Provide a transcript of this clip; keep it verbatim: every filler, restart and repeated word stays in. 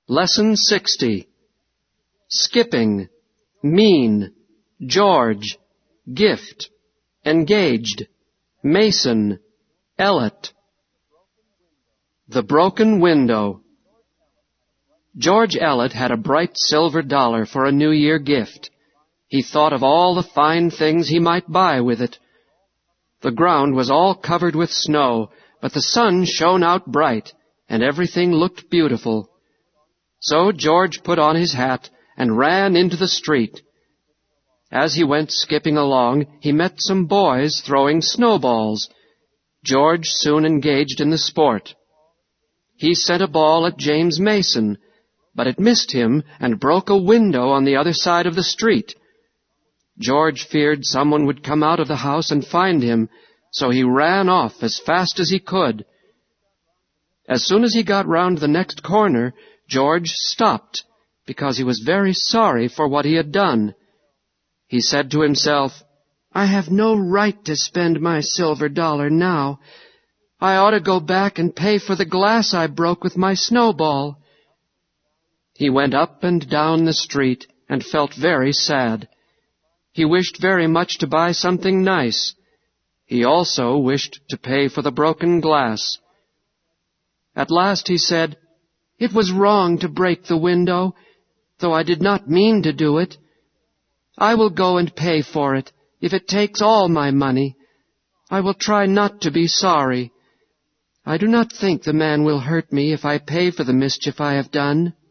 Lesson sixty. Skipping, mean, George, gift, engaged, Mason, Ellet. The broken window. George Ellet had a bright silver dollar for a New Year gift. He thought of all the fine things he might buy with it. The ground was all covered with snow, but the sun shone out bright, and everything looked beautiful. So George put on his hat and ran into the street. As he went skipping along, he met some boys throwing snowballs. George soon engaged in the sport. He sent a ball at James Mason, but it missed him and broke a window on the other side of the street. George feared someone would come out of the house and find him, so he ran off as fast as he could. As soon as he got round the next corner, George stopped, because he was very sorry for what he had done. He said to himself, "I have no right to spend my silver dollar now. I ought to go back and pay for the glass I broke with my snowball." He went up and down the street and felt very sad. He wished very much to buy something nice. He also wished to pay for the broken glass. At last he said, "It was wrong to break the window, though I did not mean to do it. I will go and pay for it, if it takes all my money. I will try not to be sorry. I do not think the man will hurt me if I pay for the mischief I have done."